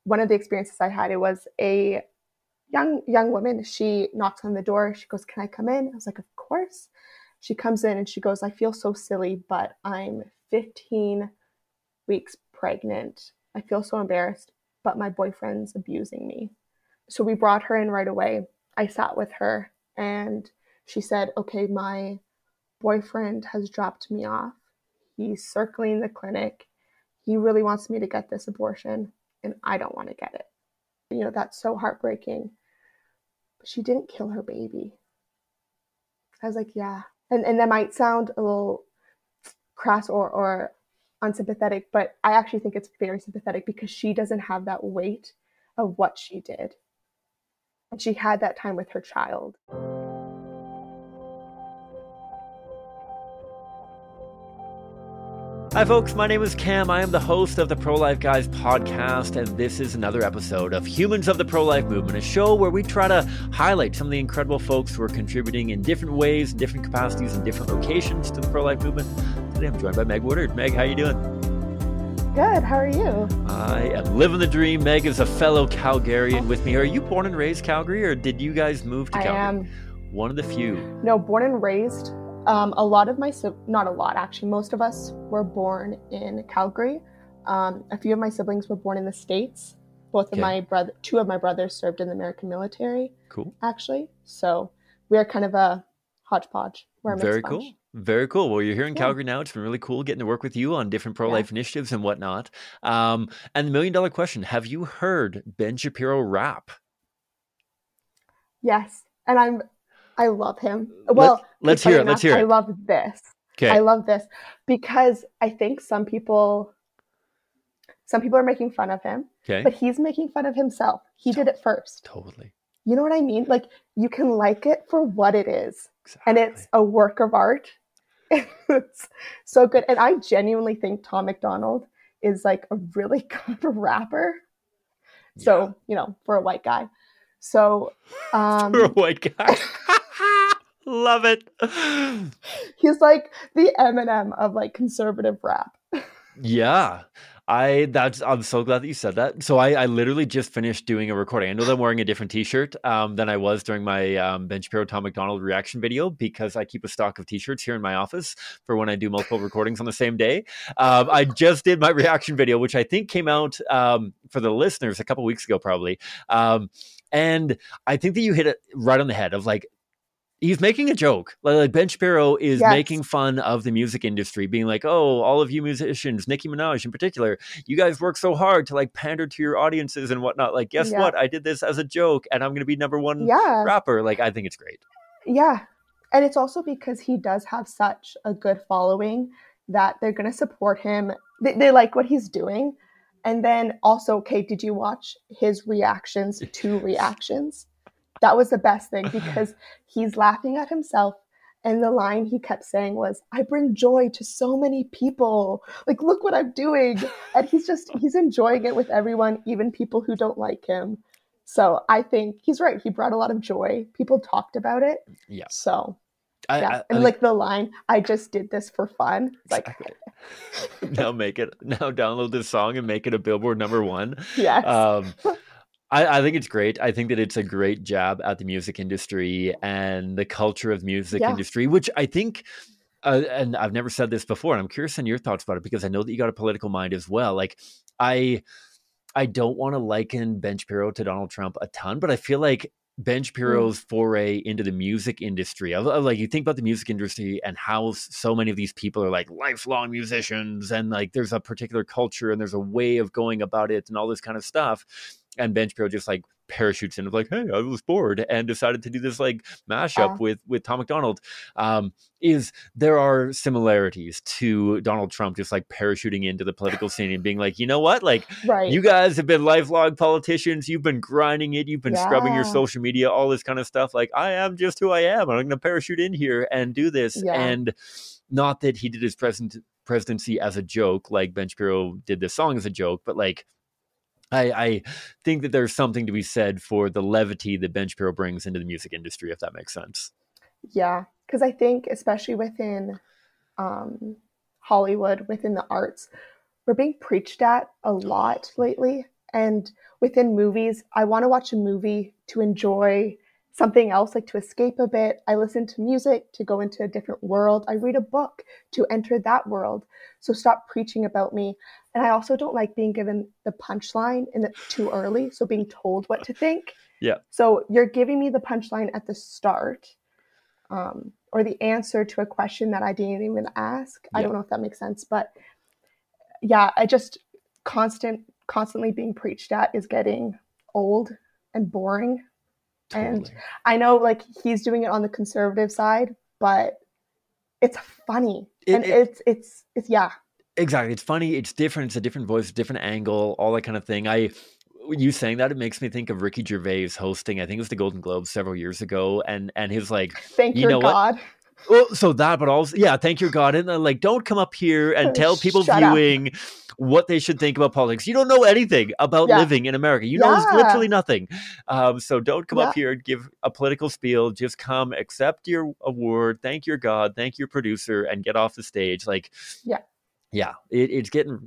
one of the experiences I had, it was a young woman. She knocks on the door. She goes, "Can I come in?" I was like, "Of course." She comes in and she goes, "I feel so silly, but I'm 15 weeks pregnant. I feel so embarrassed, but my boyfriend's abusing me." So we brought her in right away. I sat with her and she said, "Okay, my boyfriend has dropped me off. He's circling the clinic. He really wants me to get this abortion, and I don't want to get it." That's so heartbreaking. But she didn't kill her baby. I was like, yeah. And that might sound a little crass or unsympathetic, but I actually think it's very sympathetic because she doesn't have that weight of what she did. And she had that time with her child. Hi folks, my name is Cam. I am the host of the Pro-Life Guys podcast, and this is another episode of Humans of the Pro-Life Movement, a show where we try to highlight some of the incredible folks who are contributing in different ways, in different capacities, in different locations to the pro-life movement. Today I'm joined by Meg Woodard. Meg, how you doing? Good, how are you? I am living the dream. Meg is a fellow Calgarian with me. Are you born and raised Calgary, or did you guys move to Calgary? I am. One of the few. No, born and raised. A lot of not a lot actually, most of us were born in Calgary. A few of my siblings were born in the States. Two of my brothers served in the American military. Cool. Actually, so we are kind of a hodgepodge. We're a mixed bunch. Cool. Very cool. Well, you're here in Calgary now. It's been really cool getting to work with you on different pro-life initiatives and whatnot. And the $1 million question, have you heard Ben Shapiro rap? Yes. And I love him. Well, let's hear it. I love this. Okay. I love this because I think some people are making fun of him, but he's making fun of himself. He did it first. Totally. You know what I mean? Like, you can like it for what it is. Exactly. And it's a work of art. It's so good. And I genuinely think Tom MacDonald is like a really good rapper. Yeah. So, for a white guy. So, for a white guy. Love it. He's like the Eminem of like conservative rap. Yeah. I'm so glad that you said that. So I literally just finished doing a recording. I know that I'm wearing a different t-shirt than I was during my Ben Shapiro, Tom MacDonald reaction video because I keep a stock of t-shirts here in my office for when I do multiple recordings on the same day. I just did my reaction video, which I think came out for the listeners a couple weeks ago, probably. And I think that you hit it right on the head of like, he's making a joke. Like Ben Shapiro is making fun of the music industry, being like, "Oh, all of you musicians, Nicki Minaj in particular, you guys work so hard to like pander to your audiences and whatnot. Like, guess what? I did this as a joke and I'm going to be number one rapper." Like, I think it's great. Yeah. And it's also because he does have such a good following that they're going to support him. They like what he's doing. And then also, did you watch his reactions to reactions? That was the best thing because he's laughing at himself. And the line he kept saying was, "I bring joy to so many people. Like, look what I'm doing." And he's enjoying it with everyone, even people who don't like him. So I think he's right. He brought a lot of joy. People talked about it. Yeah. So, and like the line, "I just did this for fun." Exactly. Now download this song and make it a Billboard #1. Yes. I think it's great. I think that it's a great jab at the music industry and the culture of music industry, which I think, and I've never said this before, and I'm curious on your thoughts about it because I know that you got a political mind as well. Like, I don't want to liken Ben Shapiro to Donald Trump a ton, but I feel like Ben Shapiro's foray into the music industry, like you think about the music industry and how so many of these people are like lifelong musicians and like there's a particular culture and there's a way of going about it and all this kind of stuff. And Ben Shapiro just like parachutes in of like, "Hey, I was bored," and decided to do this like mashup with Tom MacDonald. There are similarities to Donald Trump just like parachuting into the political scene and being like, "You know what? Like, you guys have been lifelong politicians. You've been grinding it. You've been scrubbing your social media, all this kind of stuff. Like, I am just who I am. I'm going to parachute in here and do this." And not that he did his presidency as a joke, like Ben Shapiro did this song as a joke, but like, I think that there's something to be said for the levity that Ben Shapiro brings into the music industry, if that makes sense. Yeah, because I think especially within Hollywood, within the arts, we're being preached at a lot lately. And within movies, I want to watch a movie to enjoy something else, like to escape a bit. I listen to music to go into a different world. I read a book to enter that world. So stop preaching about me. And I also don't like being given the punchline too early. So being told what to think. Yeah. So you're giving me the punchline at the start, or the answer to a question that I didn't even ask. I don't know if that makes sense, but yeah, I just constantly being preached at is getting old and boring. Totally. And I know like he's doing it on the conservative side, but it's funny. It's yeah. Exactly. It's funny. It's different. It's a different voice, different angle, all that kind of thing. You saying that, it makes me think of Ricky Gervais hosting, I think it was the Golden Globes several years ago. And he was like, thank you know God. What? Well, so that, but also, yeah, thank your God. And like, don't come up here and tell people viewing what they should think about politics. You don't know anything about living in America. You know literally nothing. So don't come up here and give a political spiel. Just come, accept your award, thank your God, thank your producer, and get off the stage. Like, it's getting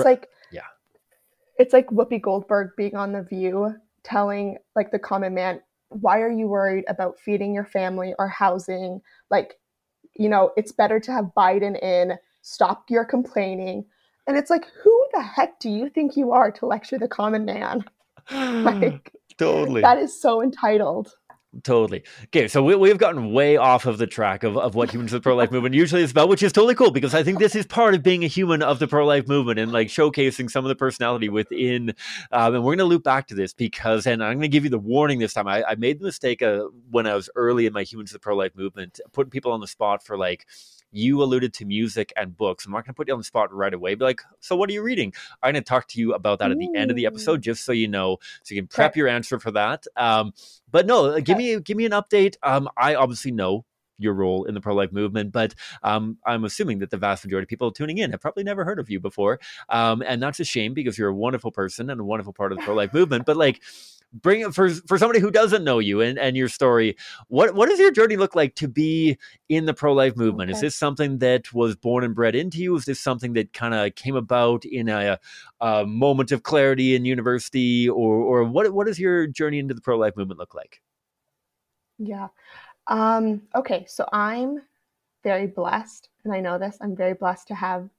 it's like Whoopi Goldberg being on The View, telling like the common man, why are you worried about feeding your family or housing? Like, it's better to have Biden in. Stop your complaining. And it's like, who the heck do you think you are to lecture the common man? Like, totally. That is so entitled. Totally. Okay, so we've gotten way off of the track of what Humans of the Pro-Life Movement usually is about, which is totally cool, because I think this is part of being a human of the pro-life movement and like showcasing some of the personality within. And we're going to loop back to this because, and I'm going to give you the warning this time. I made the mistake when I was early in my Humans of the Pro-Life Movement, putting people on the spot for like, you alluded to music and books. I'm not going to put you on the spot right away. Be like, so what are you reading? I'm going to talk to you about that at the end of the episode, just so you know, so you can prep your answer for that. But no, give me an update. I obviously know your role in the pro-life movement, but I'm assuming that the vast majority of people tuning in have probably never heard of you before. And that's a shame, because you're a wonderful person and a wonderful part of the pro-life movement. But like, bring it for somebody who doesn't know you and your story. What does your journey look like to be in the pro-life movement? Is this something that was born and bred into you? Is this something that kind of came about in a moment of clarity in university, or what does your journey into the pro-life movement look like? Yeah. Okay. So I'm very blessed, and I know this. I'm very blessed to have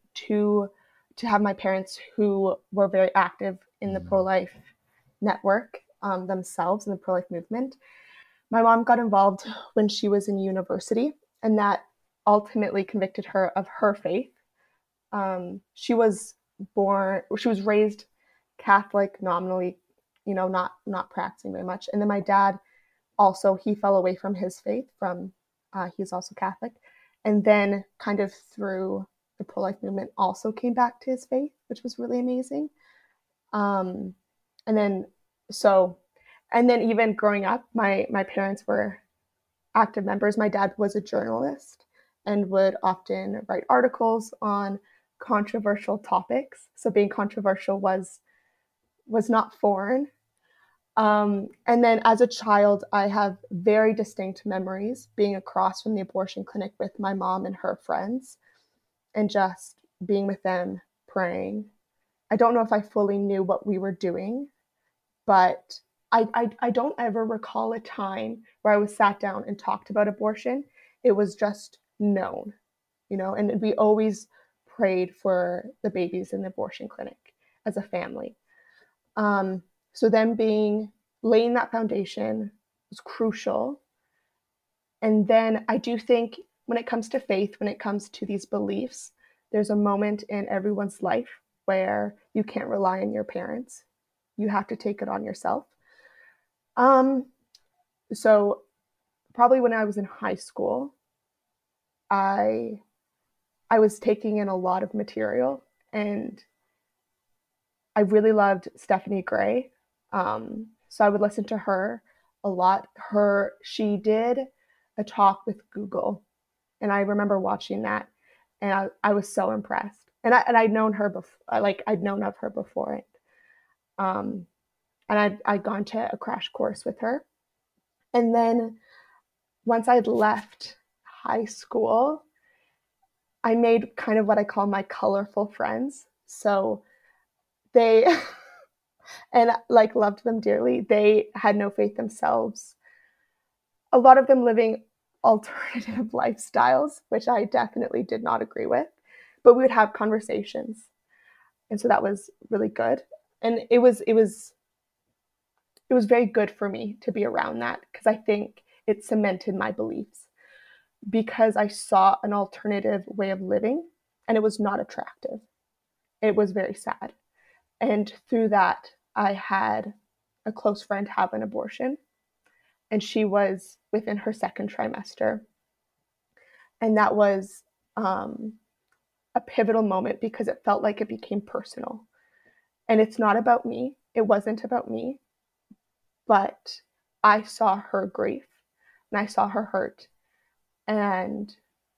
my parents who were very active in the pro-life network themselves, in the pro-life movement. My mom got involved when she was in university, and that ultimately convicted her of her faith. She was raised Catholic nominally, not practicing very much. And then my dad also, he fell away from his faith. He's also Catholic, and then kind of through the pro-life movement also came back to his faith, which was really amazing. And then even growing up, my parents were active members. My dad was a journalist and would often write articles on controversial topics. So being controversial was not foreign. And then as a child, I have very distinct memories being across from the abortion clinic with my mom and her friends, and just being with them, praying. I don't know if I fully knew what we were doing, but I don't ever recall a time where I was sat down and talked about abortion. It was just known, and we always prayed for the babies in the abortion clinic as a family. So then laying that foundation was crucial. And then I do think when it comes to faith, when it comes to these beliefs, there's a moment in everyone's life where you can't rely on your parents. You have to take it on yourself. So probably when I was in high school, I was taking in a lot of material, and I really loved Stephanie Gray. So I would listen to her a lot. She did a talk with Google, and I remember watching that, and I was so impressed. And I'd known her before, like I'd known of her before it. And I'd gone to a crash course with her. And then once I'd left high school, I made kind of what I call my colorful friends. So they and like loved them dearly. They had no faith themselves. A lot of them living alternative lifestyles, which I definitely did not agree with, but we would have conversations. And so that was really good. And it was very good for me to be around that because I think it cemented my beliefs because I saw an alternative way of living and it was not attractive. It was very sad. And through that, I had a close friend have an abortion, and she was within her second trimester. And that was a pivotal moment because it felt like it became personal. And it's not about me. It wasn't about me, but I saw her grief and I saw her hurt. And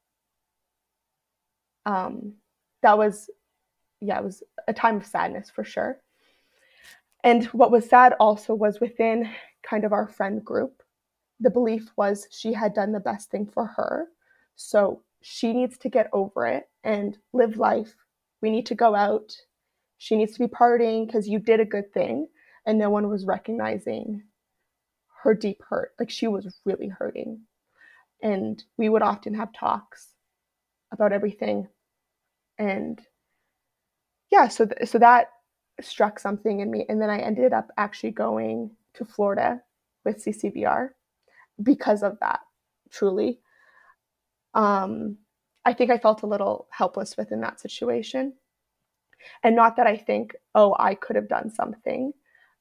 that was, yeah, it was a time of sadness for sure. And what was sad also was within kind of our friend group, the belief was she had done the best thing for her. So she needs to get over it and live life. We need to go out. She needs to be partying because you did a good thing. And no one was recognizing her deep hurt. Like she was really hurting. And we would often have talks about everything. And yeah, so that struck something in me. And then I ended up actually going to Florida with CCBR because of that, truly. I think I felt a little helpless within that situation. And not that I think, oh, I could have done something,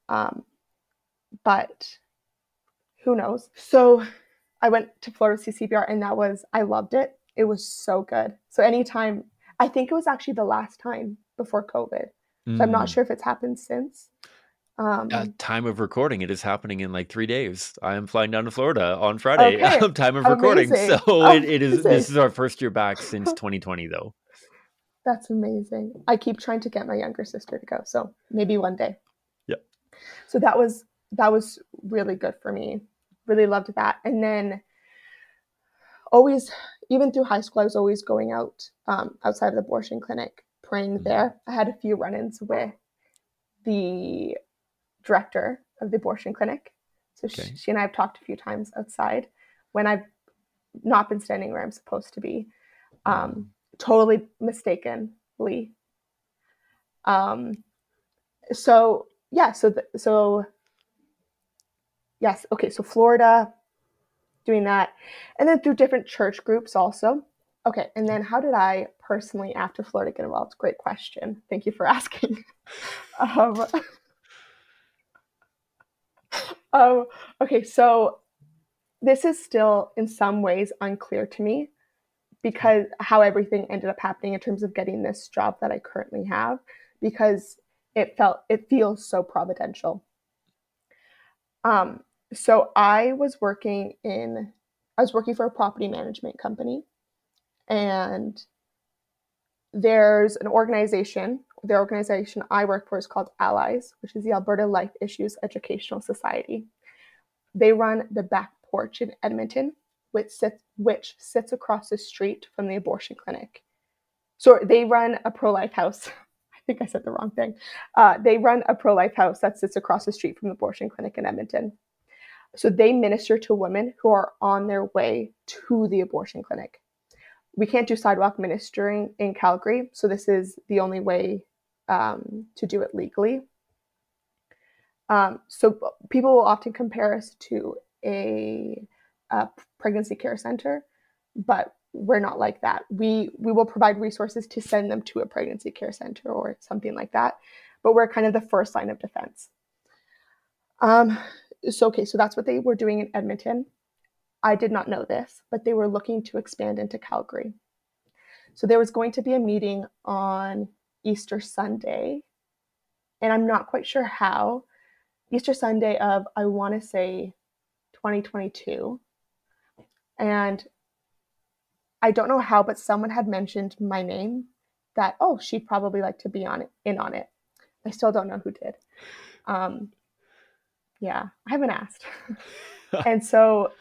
but who knows? So I went to Florida CCBR and I loved it. It was so good. So anytime, I think it was actually the last time before COVID. So I'm not sure if it's happened since. At time of recording, it is happening in like 3 days. I am flying down to Florida on Friday. Okay. Time of recording. Amazing. So it is. Amazing. This is our first year back since 2020, though. That's amazing. I keep trying to get my younger sister to go, so maybe one day. Yep. So that was really good for me. Really loved that. And then always, even through high school, I was always going out outside of the abortion clinic, praying there. I had a few run-ins with the director of the abortion clinic. So Okay. she and I have talked a few times outside when I've not been standing where I'm supposed to be. Totally mistakenly. So yeah, so yes, okay, so Florida, doing that, and then through different church groups also. Okay, and then how did I personally, after Florida, get involved? Great question. Thank you for asking. Okay, so this is still in some ways unclear to me because how everything ended up happening in terms of getting this job that I currently have, because it feels so providential. So I was working for a property management company, and there's an organization. The organization I work for is called Allies, which is the Alberta Life Issues Educational Society. They run the Back Porch in Edmonton, which sits across the street from the abortion clinic. So they run a pro-life house. I think I said the wrong thing. They run a pro-life house that sits across the street from the abortion clinic in Edmonton. So they minister to women who are on their way to the abortion clinic. We can't do sidewalk ministering in Calgary, so this is the only way to do it legally. So people will often compare us to a pregnancy care center, but we're not like that. We will provide resources to send them to a pregnancy care center or something like that, but we're kind of the first line of defense. So that's what they were doing in Edmonton. I did not know this, but they were looking to expand into Calgary. So there was going to be a meeting on Easter Sunday, and I'm not quite sure how. Easter Sunday of, I want to say, 2022. And I don't know how, but someone had mentioned my name, that, oh, she'd probably like to be in on it. I still don't know who did. Yeah, I haven't asked. And so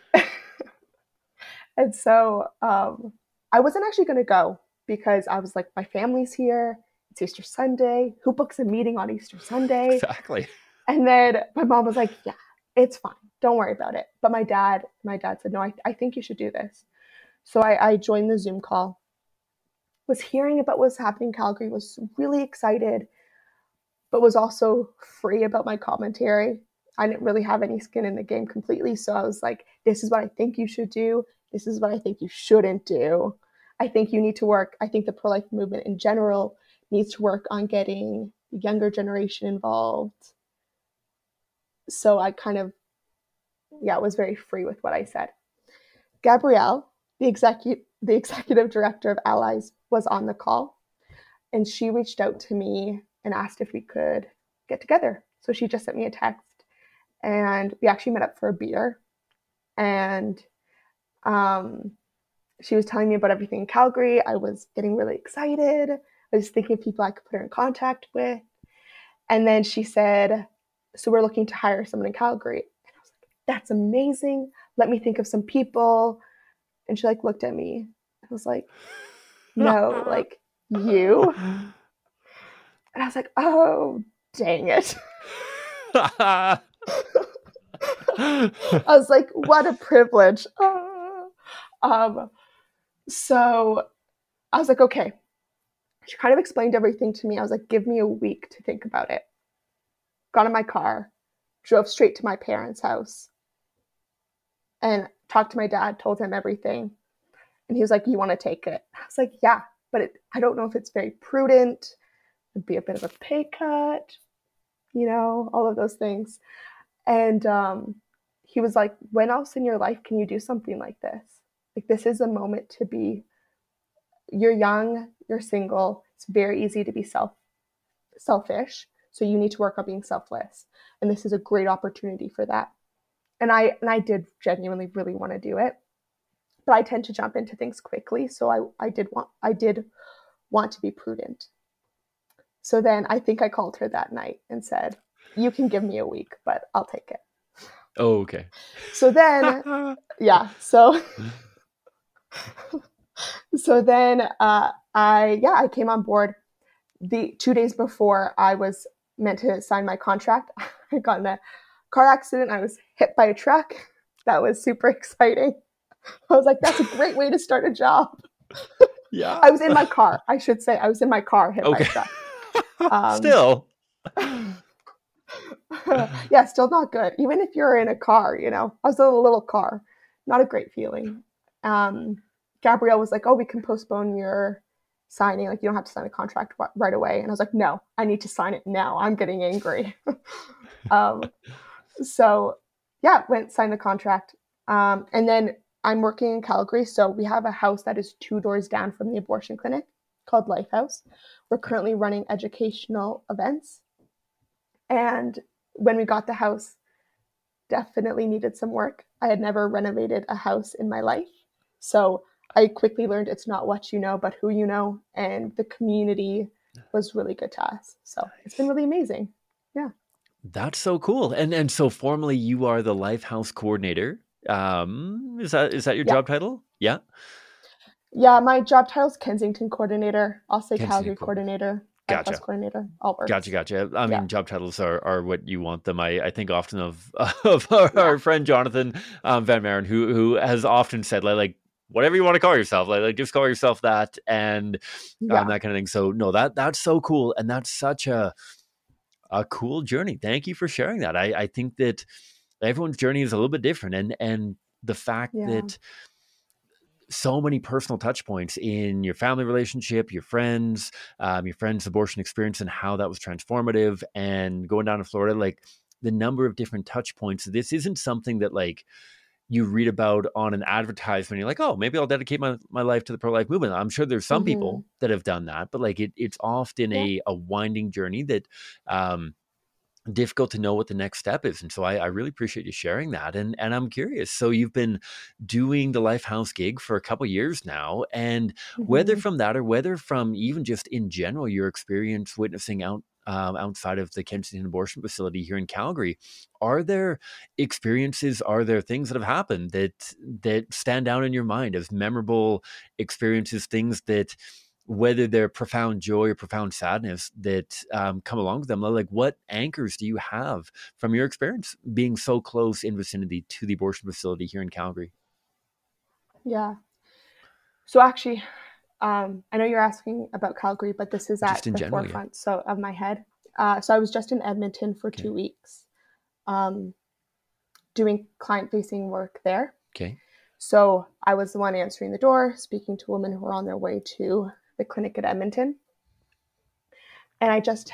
I wasn't actually going to go because I was like, my family's here. It's Easter Sunday. Who books a meeting on Easter Sunday? Exactly. And then my mom was like, yeah, it's fine. Don't worry about it. But my dad said, no, I think you should do this. So I joined the Zoom call, was hearing about what's happening in Calgary, was really excited, but was also free about my commentary. I didn't really have any skin in the game completely. So I was like, this is what I think you should do. This is what I think you shouldn't do. I think you need to work. I think the pro-life movement in general needs to work on getting the younger generation involved. So I kind of, was very free with what I said. Gabrielle, the executive director of Allies, was on the call, and she reached out to me and asked if we could get together. So she just sent me a text, and we actually met up for a beer. And she was telling me about everything in Calgary. I was getting really excited. I was thinking of people I could put her in contact with. And then she said, so we're looking to hire someone in Calgary. And I was like, that's amazing. Let me think of some people. And she like looked at me. I was like, no, like you. And I was like, oh, dang it. I was like, what a privilege. So I was like, okay. She kind of explained everything to me. I was like, give me a week to think about it. Got in my car, drove straight to my parents' house, and talked to my dad, told him everything. And he was like, you want to take it? I was like, yeah, but I don't know if it's very prudent. It'd be a bit of a pay cut, all of those things. And he was like, when else in your life can you do something like this? Like, this is a moment to be, you're young, you're single. It's very easy to be selfish. So you need to work on being selfless. And this is a great opportunity for that. And I did genuinely really want to do it, but I tend to jump into things quickly. So I did want to be prudent. So then I think I called her that night and said, you can give me a week, but I'll take it. Oh, okay. So then, yeah. So then I came on board. The 2 days before I was meant to sign my contract, I got in a car accident. I was hit by a truck. That was super exciting. I was like, that's a great way to start a job. Yeah. I was in my car. I should say I was in my car hit by a truck. Still. Yeah, still not good. Even if you're in a car, I was in a little car. Not a great feeling. Gabrielle was like, oh, we can postpone your signing. Like, you don't have to sign a contract right away. And I was like, no, I need to sign it now. I'm getting angry. So yeah, signed the contract. And then I'm working in Calgary. So we have a house that is 2 doors down from the abortion clinic called Lifehouse. We're currently running educational events. And when we got the house, definitely needed some work. I had never renovated a house in my life. So I quickly learned it's not what you know, but who you know. And the community was really good to us. So it's been really amazing. Yeah. That's so cool. And so formally you are the Lifehouse coordinator. Is that your job title? Yeah. Yeah, my job title is Kensington coordinator. I'll say Calgary coordinator. Gotcha. Coordinator. All works. Gotcha. I mean, job titles are what you want them. I think often of our friend Jonathan Van Maren, who has often said like whatever you want to call yourself, like just call yourself that, and that kind of thing. So no, that's so cool, and that's such a cool journey. Thank you for sharing that. I think that everyone's journey is a little bit different, and the fact that so many personal touch points in your family relationship, your friends' abortion experience, and how that was transformative. And going down to Florida, like the number of different touch points. This isn't something that like you read about on an advertisement. You're like, oh, maybe I'll dedicate my life to the pro-life movement. I'm sure there's some people that have done that, but like it's often a winding journey that difficult to know what the next step is. And so I really appreciate you sharing that. And I'm curious. So you've been doing the Lifehouse gig for a couple of years now, and whether from that or whether from even just in general, your experience witnessing outside of the Kensington abortion facility here in Calgary, are there experiences, are there things that have happened that stand out in your mind as memorable experiences, things that whether they're profound joy or profound sadness that come along with them. Like, what anchors do you have from your experience being so close in vicinity to the abortion facility here in Calgary? Yeah. So actually, I know you're asking about Calgary, but this is Just at in the general, yeah. forefront of my head. So I was just in Edmonton for Okay. 2 weeks, um, doing client-facing work there. Okay. So I was the one answering the door, speaking to women who were on their way to the clinic at Edmonton, and I just,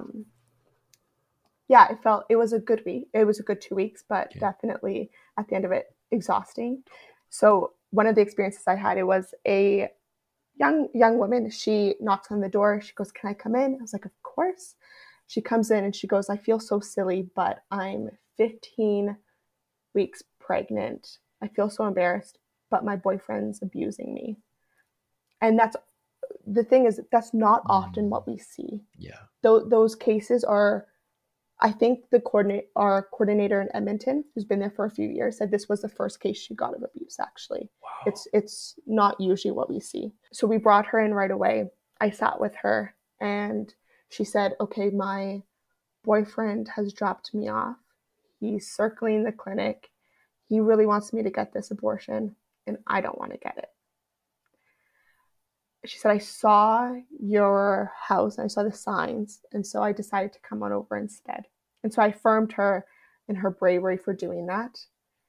yeah, it was a good week. It was a good 2 weeks, but Okay. definitely at the end of it, exhausting. So one of the experiences I had, it was a young woman. She knocks on the door. She goes, "Can I come in?" I was like, "Of course." She comes in and she goes, "I feel so silly, but I'm 15 weeks pregnant. I feel so embarrassed, but my boyfriend's abusing me." And that's the thing, is that's not often what we see. Yeah. Those cases are, I think our coordinator in Edmonton, who's been there for a few years, said this was the first case she got of abuse, actually. Wow. It's not usually what we see. So we brought her in right away. I sat with her and she said, "Okay, my boyfriend has dropped me off. He's circling the clinic. He really wants me to get this abortion, and I don't want to get it." She said, "I saw your house and I saw the signs, and so I decided to come on over instead." And so I affirmed her in her bravery for doing that.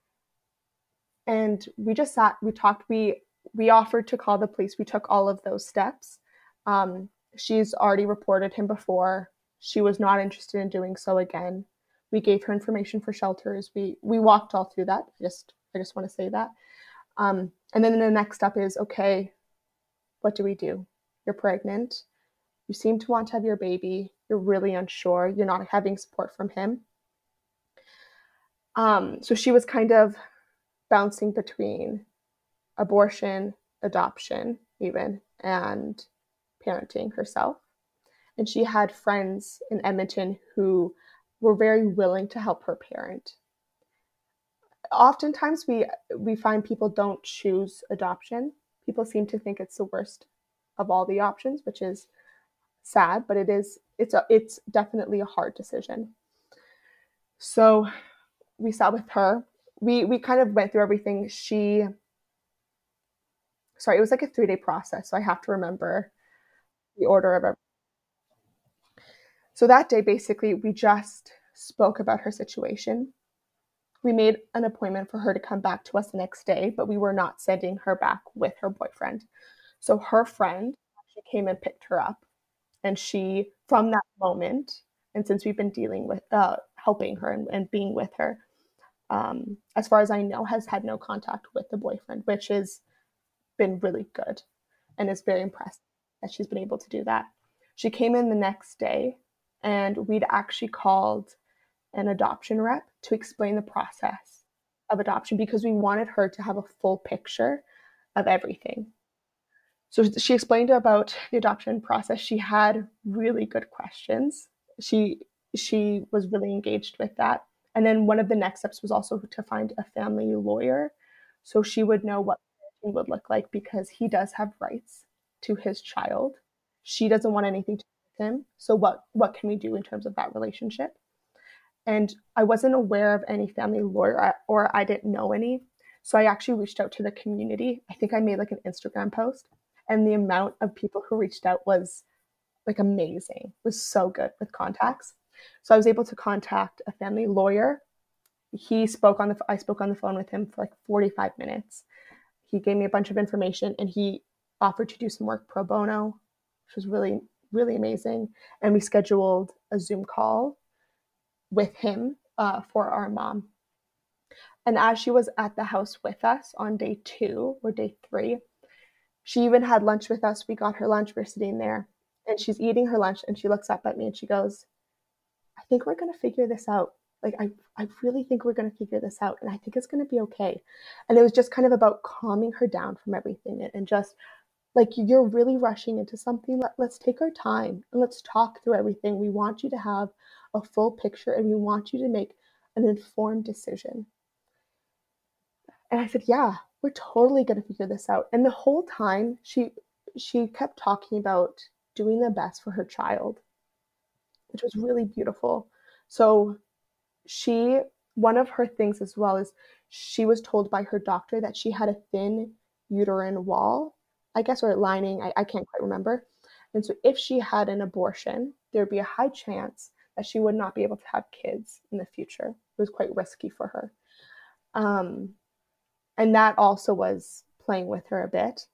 And we just sat, we talked, we offered to call the police. We took all of those steps. She's already reported him before. She was not interested in doing so again. We gave her information for shelters. We walked all through that. I just want to say that. And then the next step is, okay, what do we do? You're pregnant. You seem to want to have your baby. You're really unsure. You're not having support from him. So she was kind of bouncing between abortion, adoption, even, and parenting herself. And she had friends in Edmonton who were very willing to help her parent. Oftentimes, we find people don't choose adoption. People seem to think it's the worst of all the options, which is sad, but it's definitely a hard decision. So we sat with her. We kind of went through everything. Sorry, it was like a 3-day process, so I have to remember the order of everything. So that day, basically, we just spoke about her situation. We made an appointment for her to come back to us the next day, but we were not sending her back with her boyfriend. So her friend actually came and picked her up, and she, from that moment, and since we've been dealing with helping her and being with her, as far as I know, has had no contact with the boyfriend, which has been really good, and is very impressed that she's been able to do that. She came in the next day, and we'd actually called an adoption rep to explain the process of adoption because we wanted her to have a full picture of everything. So she explained about the adoption process. She had really good questions. She she was really engaged with that. And then one of the next steps was also to find a family lawyer so she would know what parenting would look like because he does have rights to his child. She doesn't want anything to do with him. So what can we do in terms of that relationship? And I wasn't aware of any family lawyer or I didn't know any. So I actually reached out to the community. I think I made like an Instagram post, and the amount of people who reached out was like amazing. It was so good with contacts. So I was able to contact a family lawyer. I spoke on the phone with him for like 45 minutes. He gave me a bunch of information and he offered to do some work pro bono, which was really really amazing. And we scheduled a Zoom call with him for our mom. And as she was at the house with us on day 2 or day 3, she even had lunch with us. We got her lunch. We're sitting there and she's eating her lunch and she looks up at me and she goes, "I think we're going to figure this out. Like, I really think we're going to figure this out and I think it's going to be okay." And it was just kind of about calming her down from everything and just like, "You're really rushing into something. Let's take our time and let's talk through everything. We want you to have a full picture and we want you to make an informed decision." And I said, "Yeah, we're totally going to figure this out." And the whole time, she kept talking about doing the best for her child, which was really beautiful. So she one of her things as well is she was told by her doctor that she had a thin uterine wall, I guess, or lining. I can't quite remember. And so if she had an abortion, there'd be a high chance that she would not be able to have kids in the future. It was quite risky for her. Um, and that also was playing with her a bit.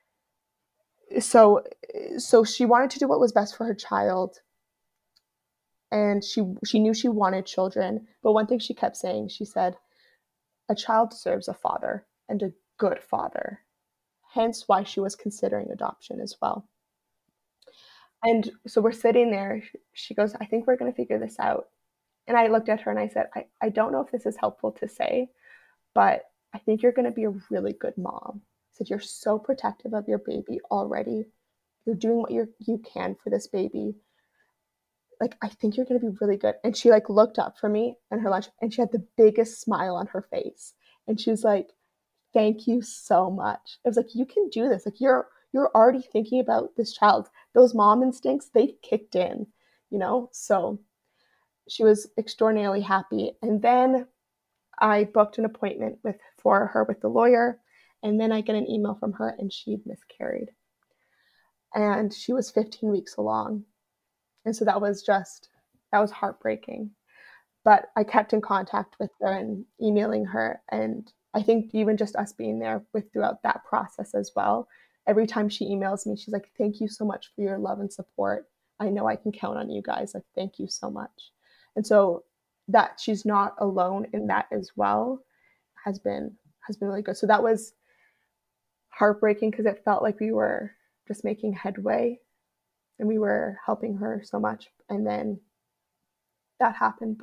So so she wanted to do what was best for her child, and she knew she wanted children, but one thing she kept saying, she said, a child deserves a father, and a good father. Hence why she was considering adoption as well. And so we're sitting there. She goes, I think we're going to figure this out. And I looked at her and I said, I don't know if this is helpful to say, but I think you're going to be a really good mom. I said, you're so protective of your baby already. You're doing what you can for this baby. Like, I think you're going to be really good. And she like looked up for me and her lunch, and she had the biggest smile on her face. And she was like, thank you so much. It was like, you can do this. Like, you're already thinking about this child. Those mom instincts, they kicked in, you know? So she was extraordinarily happy. And then I booked an appointment for her with the lawyer. And then I get an email from her and she'd miscarried. And she was 15 weeks along. And so that was heartbreaking. But I kept in contact with her and emailing her. And I think even just us being there with throughout that process as well, every time she emails me, she's like, thank you so much for your love and support. I know I can count on you guys. Like, thank you so much. And so that she's not alone in that as well has been really good. So that was heartbreaking because it felt like we were just making headway and we were helping her so much. And then that happened.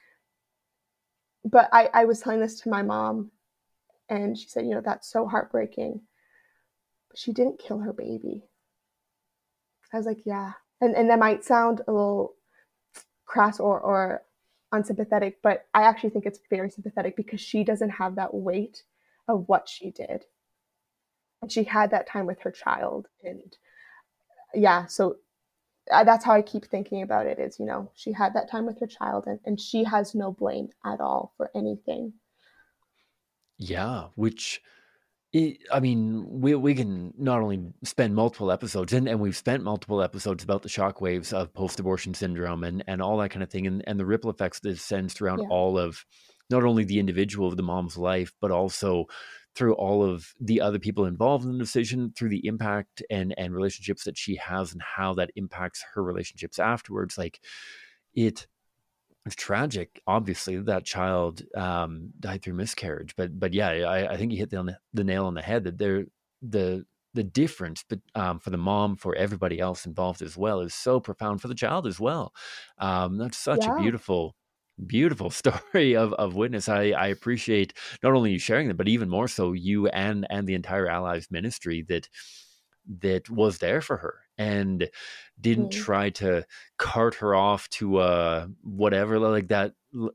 But I was telling this to my mom, and she said, you know, that's so heartbreaking. But she didn't kill her baby. I was like, yeah. And that might sound a little crass or unsympathetic, but I actually think it's very sympathetic because she doesn't have that weight of what she did. And she had that time with her child. And yeah, so that's how I keep thinking about it is, you know, she had that time with her child, and she has no blame at all for anything. Yeah, which I mean, we can not only spend multiple episodes, and we've spent multiple episodes about the shockwaves of post-abortion syndrome and all that kind of thing, and the ripple effects that it sends throughout Yeah. all of not only the individual of the mom's life, but also through all of the other people involved in the decision, through the impact and relationships that she has and how that impacts her relationships afterwards. Like it it's tragic, obviously, that child died through miscarriage. But yeah, I think you hit the nail on the head that the difference, but for the mom, for everybody else involved as well, is so profound for the child as well. That's such a Yeah. beautiful story of witness. I appreciate not only you sharing them, but even more so you and the entire Allies ministry that was there for her and didn't Mm. try to cart her off to whatever like that.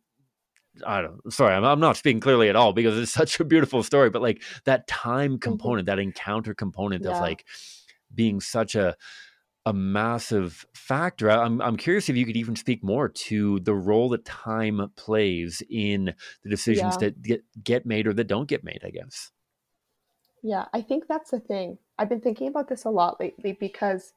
I don't. Sorry, I'm not speaking clearly at all because it's such a beautiful story. But like that time Mm-hmm. component, that encounter component of Yeah. like being such a massive factor. I'm curious if you could even speak more to the role that time plays in the decisions Yeah. that get made or that don't get made, I guess. Yeah. I think that's the thing. I've been thinking about this a lot lately because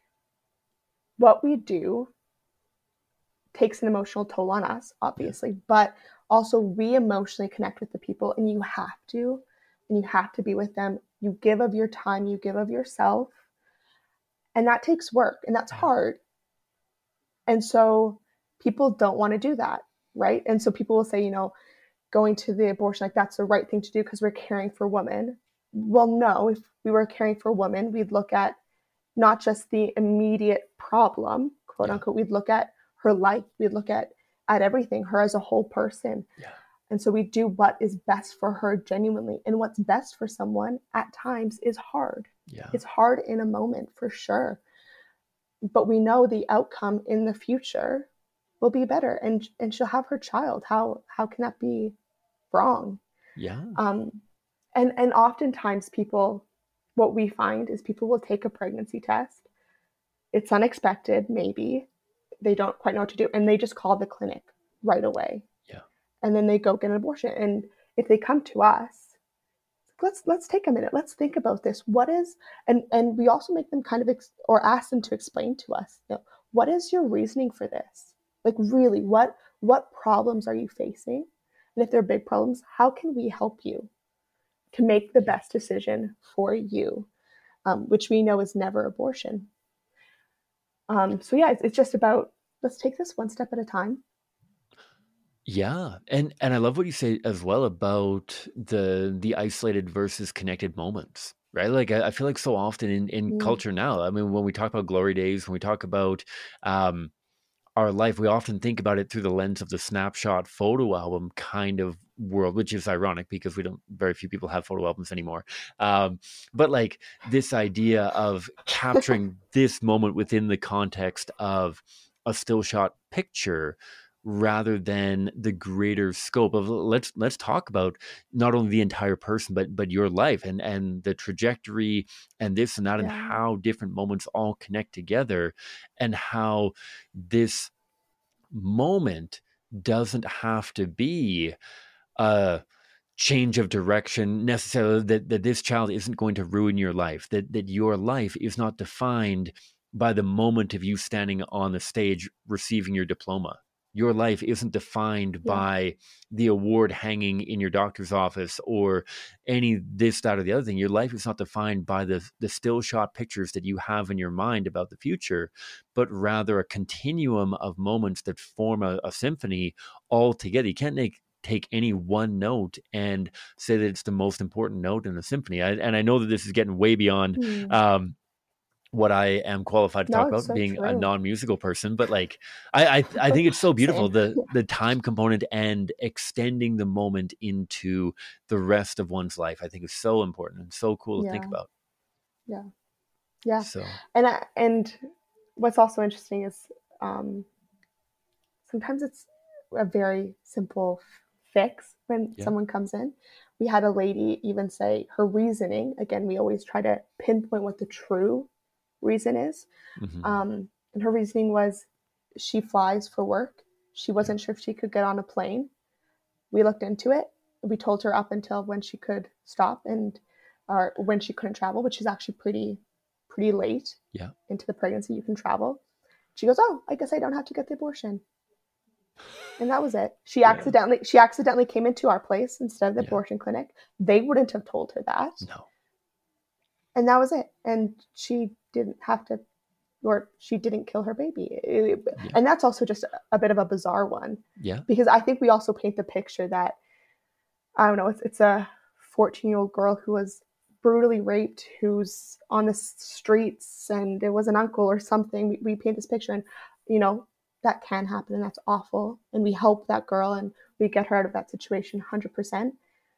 what we do takes an emotional toll on us, Yeah. obviously, but also we emotionally connect with the people, and you have to be with them. You give of your time, you give of yourself, and that takes work and that's Yeah. hard. And so people don't want to do that, right? And so people will say, you know, going to the abortion, like that's the right thing to do because we're caring for women. Well, no, if we were caring for women, we'd look at not just the immediate problem, quote Yeah. unquote, we'd look at her life, we'd look at everything, her as a whole person. Yeah. And so we do what is best for her genuinely. And what's best for someone at times is hard. Yeah. It's hard in a moment for sure. But we know the outcome in the future will be better, and she'll have her child. How can that be wrong? Yeah. Um, and oftentimes people what we find is people will take a pregnancy test. It's unexpected, maybe. They don't quite know what to do, and they just call the clinic right away. Yeah. And then they go get an abortion. And if they come to us, let's take a minute. Let's think about this. What is, and we also make them kind of or ask them to explain to us, what is your reasoning for this? Like, really, what problems are you facing? And if they're big problems, how can we help you to make the best decision for you, which we know is never abortion. So yeah, it's just about, let's take this one step at a time. Yeah. And I love what you say as well about the isolated versus connected moments, right? Like I feel like so often in culture now, I mean, when we talk about glory days, when we talk about our life, we often think about it through the lens of the snapshot photo album kind of world, which is ironic because very few people have photo albums anymore. But like this idea of capturing this moment within the context of a still shot picture rather than the greater scope of let's talk about not only the entire person, but your life and the trajectory and this and that, and how different moments all connect together, and how this moment doesn't have to be a change of direction necessarily, that this child isn't going to ruin your life, that your life is not defined by the moment of you standing on the stage receiving your diploma. Your life isn't defined by the award hanging in your doctor's office or any this, that, or the other thing. Your life is not defined by the still shot pictures that you have in your mind about the future, but rather a continuum of moments that form a symphony all together. You can't take any one note and say that it's the most important note in the symphony. And I know that this is getting way beyond what I am qualified to talk about, being a non-musical person, but like I think it's so beautiful, the time component and extending the moment into the rest of one's life. I think is so important and so cool to think about. Yeah. So and what's also interesting is sometimes it's a very simple fix when someone comes in. We had a lady even say her reasoning, again, we always try to pinpoint what the true reason is. And her reasoning was she flies for work. She wasn't sure if she could get on a plane. We looked into it. We told her up until when she could stop or when she couldn't travel, which is actually pretty late into the pregnancy, you can travel. She goes, oh, I guess I don't have to get the abortion. And that was it. She accidentally came into our place instead of the abortion clinic. They wouldn't have told her that. No. And that was it. And she didn't have to, or she didn't kill her baby. And that's also just a bit of a bizarre one. Yeah. Because I think we also paint the picture that, I don't know, it's a 14-year-old girl who was brutally raped, who's on the streets, and it was an uncle or something. We paint this picture, and, that can happen, and that's awful. And we help that girl, and we get her out of that situation 100%.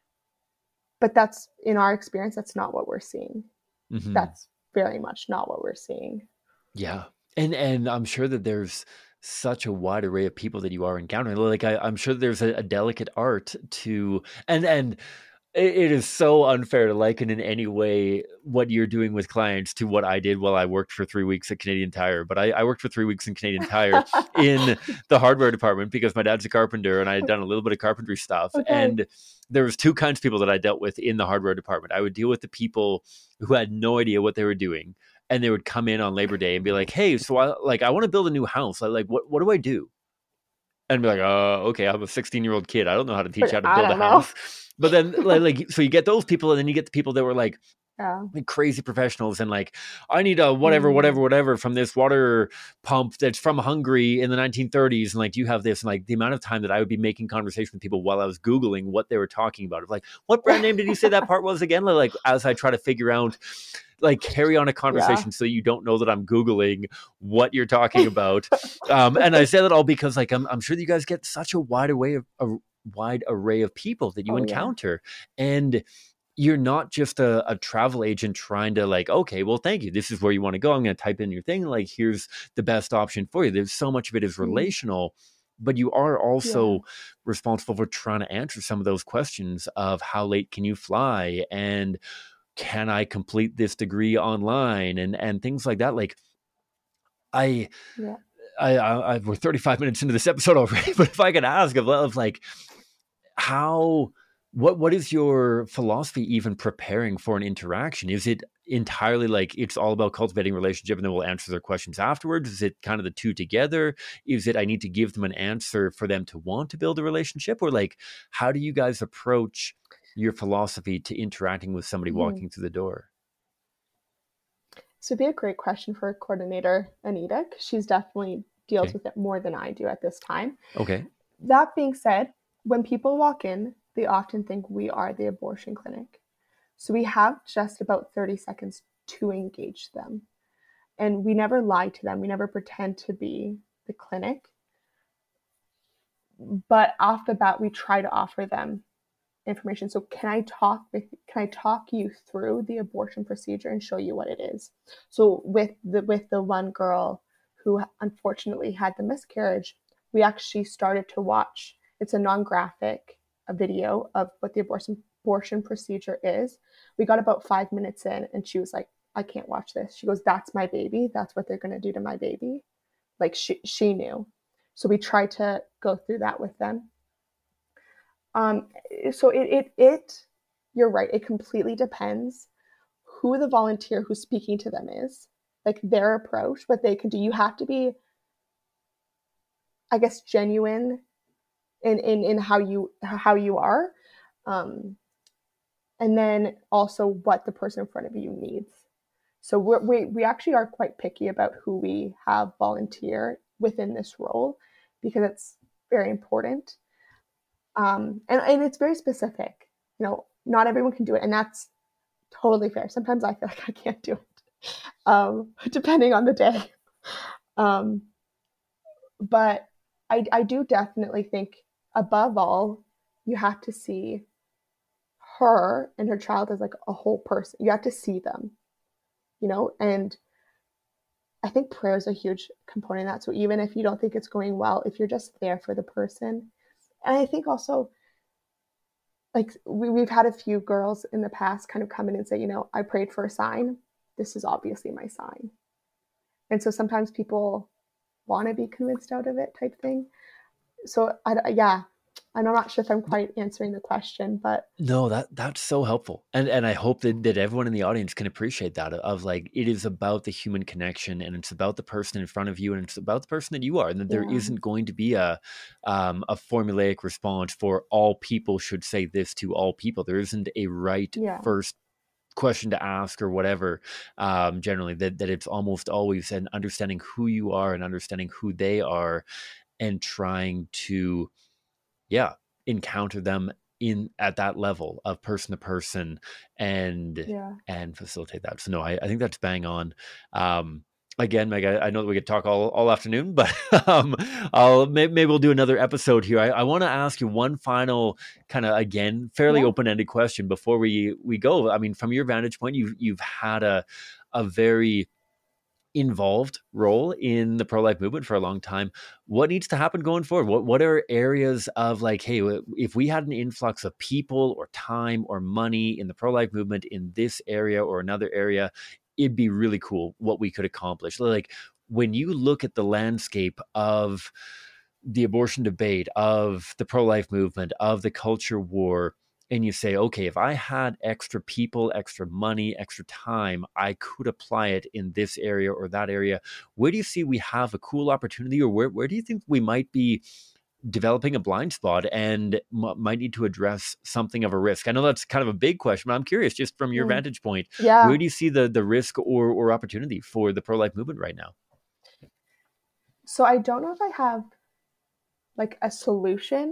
But that's, in our experience, that's not what we're seeing. That's very much not what we're seeing. Yeah. And I'm sure that there's such a wide array of people that you are encountering. Like I'm sure there's a delicate art to, and it is so unfair to liken in any way what you're doing with clients to what I did while I worked for 3 weeks at Canadian Tire. But I worked for 3 weeks in Canadian Tire in the hardware department because my dad's a carpenter and I had done a little bit of carpentry stuff. Okay. And there was two kinds of people that I dealt with in the hardware department. I would deal with the people who had no idea what they were doing. And they would come in on Labor Day and be like, hey, so I want to build a new house. What do I do? And be like, okay, I'm a 16-year-old kid. I don't know how to teach how to build a house. But then so you get those people, and then you get the people that were like crazy professionals and like, I need a whatever from this water pump that's from Hungary in the 1930s. And like, do you have this? And like the amount of time that I would be making conversation with people while I was Googling what they were talking about. Like, what brand name did you say that part was again? Like, as I try to figure out, like, carry on a conversation so you don't know that I'm Googling what you're talking about. And I say that all because like, I'm sure that you guys get such a wide array of people that you encounter. And you're not just a travel agent trying to like, okay, well, thank you. This is where you want to go. I'm going to type in your thing. Like, here's the best option for you. There's so much of it is relational, but you are also responsible for trying to answer some of those questions of how late can you fly? And can I complete this degree online, and things like that. Like I we're 35 minutes into this episode already, but if I could ask of like how, what is your philosophy even preparing for an interaction? Is it entirely like it's all about cultivating relationship and then we'll answer their questions afterwards? Is it kind of the two together? Is it I need to give them an answer for them to want to build a relationship? Or like, how do you guys approach your philosophy to interacting with somebody walking through the door? So it'd be a great question for coordinator Anita, because she's definitely deals with it more than I do at this time. Okay. That being said, when people walk in, they often think we are the abortion clinic. So we have just about 30 seconds to engage them. And we never lie to them. We never pretend to be the clinic. But off the bat, we try to offer them information. So can I talk you through the abortion procedure and show you what it is? So with the one girl who unfortunately had the miscarriage, we actually started to watch. It's a non-graphic video of what the abortion procedure is. We got about 5 minutes in, and she was like, "I can't watch this." She goes, "That's my baby. That's what they're going to do to my baby." Like she knew. So we tried to go through that with them. So you're right. It completely depends who the volunteer who's speaking to them is, like their approach, what they can do. You have to be, I guess, genuine in how you are, and then also what the person in front of you needs. So we actually are quite picky about who we have volunteer within this role, because it's very important. And it's very specific. Not everyone can do it, and that's totally fair. Sometimes I feel like I can't do it, depending on the day. But I do definitely think, above all, you have to see her and her child as like a whole person. You have to see them, and I think prayer is a huge component of that. So even if you don't think it's going well, if you're just there for the person. And I think also, like, we've had a few girls in the past kind of come in and say, I prayed for a sign. This is obviously my sign. And so sometimes people want to be convinced out of it, type thing. So I'm not sure if I'm quite answering the question, but no, that's so helpful, and I hope that everyone in the audience can appreciate that, of like, it is about the human connection, and it's about the person in front of you, and it's about the person that you are, and that there isn't going to be a formulaic response for all people should say this to all people. There isn't a right first question to ask or whatever. Generally, that it's almost always an understanding who you are and understanding who they are, and trying to encounter them at that level of person to person, and facilitate that. So no, I think that's bang on. Again, Meg, I know that we could talk all afternoon, but maybe we'll do another episode here. I want to ask you one final kind of, again, fairly open-ended question before we go. I mean, from your vantage point, you've had a very involved role in the pro-life movement for a long time. What needs to happen going forward? What are areas of like, hey, if we had an influx of people or time or money in the pro-life movement in this area or another area, it'd be really cool what we could accomplish. Like, when you look at the landscape of the abortion debate, of the pro-life movement, of the culture war, and you say, okay, if I had extra people, extra money, extra time, I could apply it in this area or that area. Where do you see we have a cool opportunity, or where do you think we might be developing a blind spot and might need to address something of a risk? I know that's kind of a big question, but I'm curious, just from your vantage point, where do you see the risk or opportunity for the pro-life movement right now? So I don't know if I have like a solution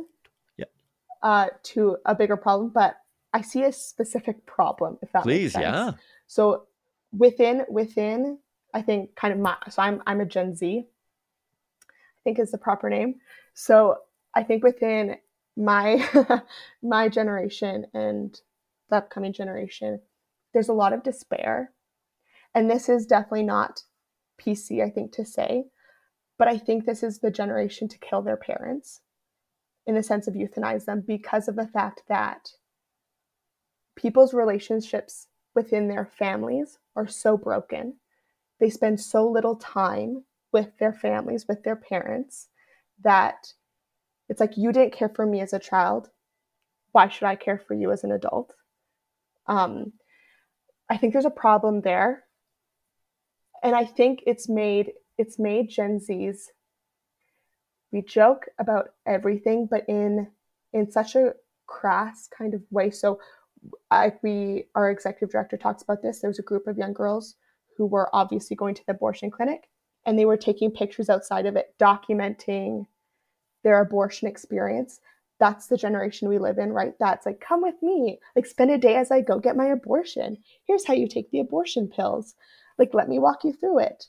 to a bigger problem, but I see a specific problem, if that makes sense. Yeah. So within, I think kind of I'm a Gen Z, I think is the proper name. So I think within my my generation and the upcoming generation, there's a lot of despair. And this is definitely not PC, I think, to say, but I think this is the generation to kill their parents, in the sense of euthanize them, because of the fact that people's relationships within their families are so broken. They spend so little time with their families, with their parents, that it's like, you didn't care for me as a child. Why should I care for you as an adult? Um, I think there's a problem there, and I think it's made Gen Zs, we joke about everything, but in such a crass kind of way. So our executive director talks about this. There was a group of young girls who were obviously going to the abortion clinic, and they were taking pictures outside of it, documenting their abortion experience. That's the generation we live in, right? That's like, come with me, like spend a day as I go get my abortion. Here's how you take the abortion pills. Like, let me walk you through it.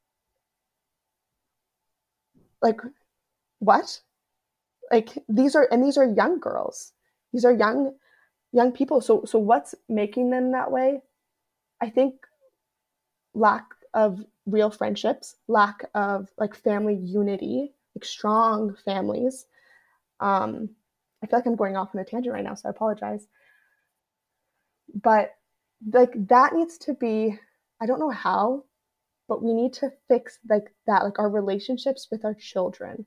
Like, what? Like, these are young girls. These are young people. So what's making them that way? I think lack of real friendships, lack of like family unity, like strong families. I feel like I'm going off on a tangent right now, so I apologize. But like, that needs to be, I don't know how, but we need to fix like that, like our relationships with our children.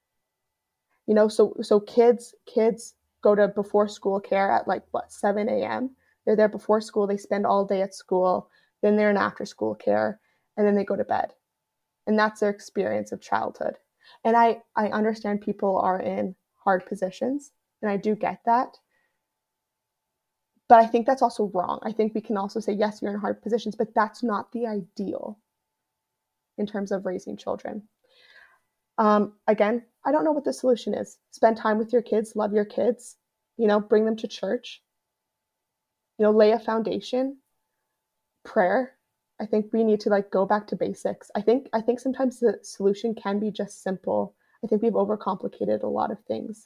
So kids go to before school care at like what, 7 a.m. They're there before school, they spend all day at school, then they're in after school care, and then they go to bed. And that's their experience of childhood. And I understand people are in hard positions, and I do get that. But I think that's also wrong. I think we can also say, yes, you're in hard positions, but that's not the ideal in terms of raising children. Again, I don't know what the solution is. Spend time with your kids, love your kids, bring them to church, lay a foundation, prayer. I think we need to like go back to basics. I think sometimes the solution can be just simple. I think we've overcomplicated a lot of things.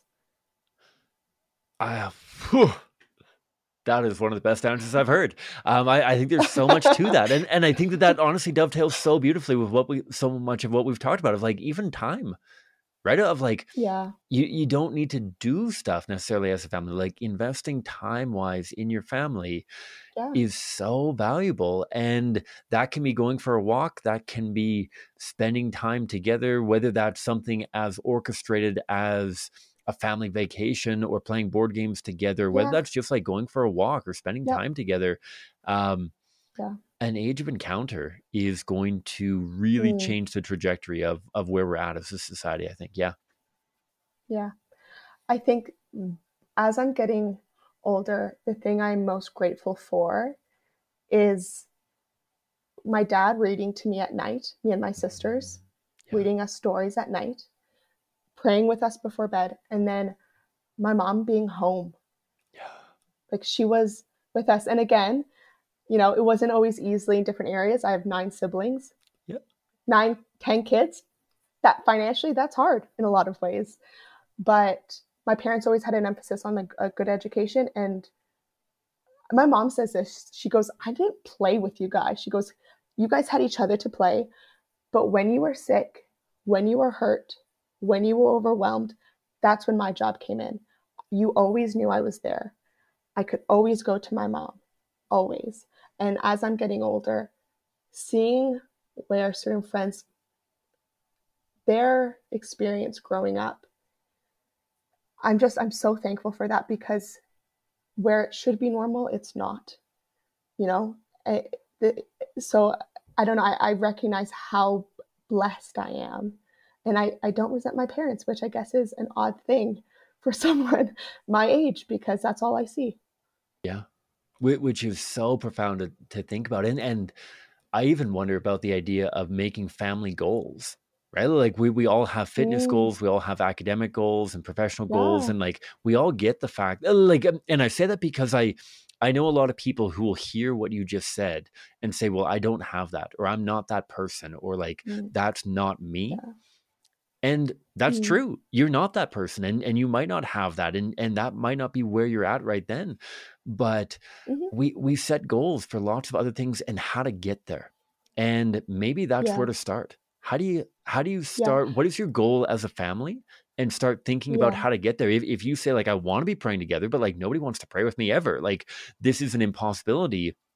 Whew, that is one of the best answers I've heard. I think there's so much to that, and I think that honestly dovetails so beautifully with so much of what we've talked about, of like even time, right? Of like, Yeah. you don't need to do stuff necessarily as a family. Like, investing time wise in your family Yeah. is so valuable, and that can be going for a walk, that can be spending time together, whether that's something as orchestrated as a family vacation or playing board games together, whether Yeah. that's just like going for a walk or spending Yep. time together. um, Yeah. an age of encounter is going to really Mm, change the trajectory of where we're at as a society, I think. Yeah. yeah. I think as I'm getting older, the thing I'm most grateful for is my dad reading to me at night, me and my sisters, Yeah. reading us stories at night, praying with us before bed, and then my mom being home. Yeah. Like, she was with us. And again, it wasn't always easily in different areas. I have 9 siblings, Yeah. 9, 10 kids. That financially, that's hard in a lot of ways. But my parents always had an emphasis on a good education. And my mom says this. She goes, I didn't play with you guys. She goes, you guys had each other to play. But when you were sick, when you were hurt, when you were overwhelmed, that's when my job came in. You always knew I was there. I could always go to my mom, always. And as I'm getting older, seeing where certain friends, their experience growing up, I'm so thankful for that, because where it should be normal, it's not, you know? I, so I don't know, I recognize how blessed I am. And I don't resent my parents, which I guess is an odd thing for someone my age, because that's all I see. Yeah. Which is so profound to think about. And I even wonder about the idea of making family goals, right? Like, we all have fitness Mm, goals, we all have academic goals and professional goals, yeah. and like we all get the fact, like, and I say that because I know a lot of people who will hear what you just said and say, well, I don't have that, or I'm not that person, or like, Mm, that's not me. yeah. And that's Mm, true. You're not that person, and you might not have that, and that might not be where you're at right then. But mhm, we set goals for lots of other things and how to get there. And maybe that's where yeah. to start. How do you Yeah. start? What is your goal as a family? And start thinking about Yeah. how to get there. If you say, like, I want to be praying together, but like nobody wants to pray with me ever, like this is an impossibility.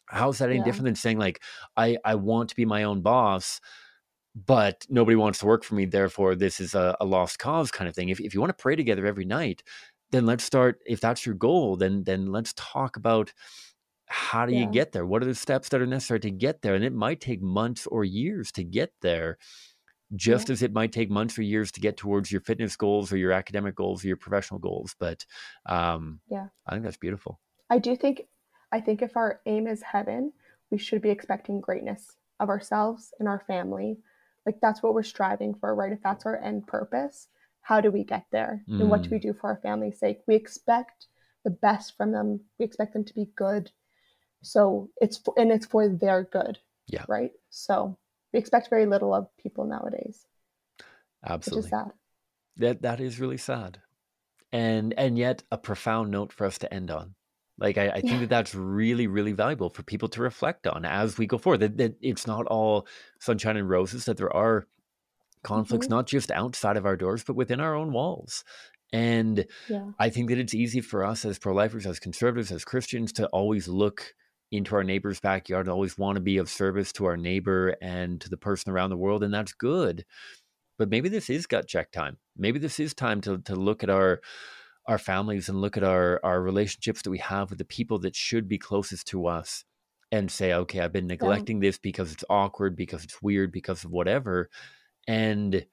How's that any different than saying like, I want to be my own boss, but nobody wants to work for me, therefore this is a lost cause kind of thing. If you want to pray together every night, then let's start. If that's your goal, then let's talk about how do you get there? What are the steps that are necessary to get there? And it might take months or years to get there, just as it might take months or years to get towards your fitness goals or your academic goals or your professional goals. But I think that's beautiful. I think if our aim is heaven, we should be expecting greatness of ourselves and our family. Like that's what we're striving for, right? If that's our end purpose, how do we get there? And what do we do for our family's sake? We expect the best from them. We expect them to be good. So it's for their good. Yeah. Right. So we expect very little of people nowadays. Absolutely. Which is sad. That is really sad. And yet a profound note for us to end on. Like, I think that that's really, really valuable for people to reflect on as we go forward, that it's not all sunshine and roses, that there are conflicts, not just outside of our doors, but within our own walls. And I think that it's easy for us as pro-lifers, as conservatives, as Christians to always look into our neighbor's backyard, always want to be of service to our neighbor and to the person around the world. And that's good. But maybe this is gut check time. Maybe this is time to look at our families and look at our relationships that we have with the people that should be closest to us and say, okay, I've been neglecting this because it's awkward, because it's weird, because of whatever. And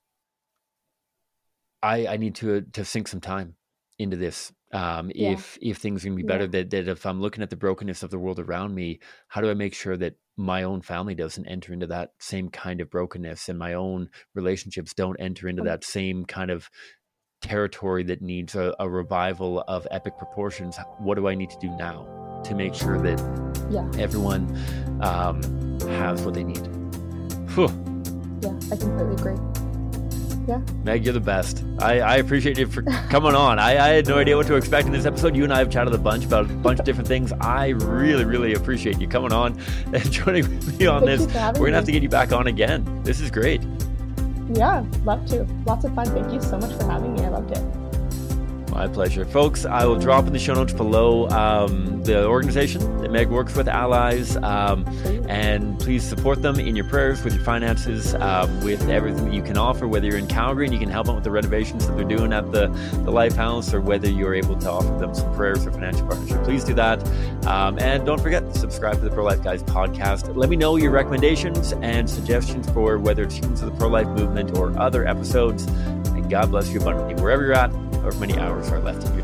I need to sink some time into this. If things are going to be better, that if I'm looking at the brokenness of the world around me, how do I make sure that my own family doesn't enter into that same kind of brokenness, and my own relationships don't enter into that same kind of territory that needs a revival of epic proportions? What do I need to do now to make sure that everyone has what they need? Whew. Yeah, I completely agree. Yeah. Meg, you're the best. I appreciate you for coming on. I had no idea what to expect in this episode. You and I have chatted a bunch about a bunch of different things. I really, really appreciate you coming on and joining me on this. We're going to have to get you back on again. This is great. Yeah, love to. Lots of fun. Thank you so much for having me. I loved it. My pleasure. Folks, I will drop in the show notes below the organization that Meg works with, Allies, and please support them in your prayers, with your finances, with everything that you can offer, whether you're in Calgary and you can help them with the renovations that they're doing at the Lifehouse, or whether you're able to offer them some prayers or financial partnership. Please do that. And don't forget to subscribe to the Pro-Life Guys podcast. Let me know your recommendations and suggestions for whether it's Humans of the Pro-Life Movement or other episodes. And God bless you abundantly wherever you're at, however many hours are left in your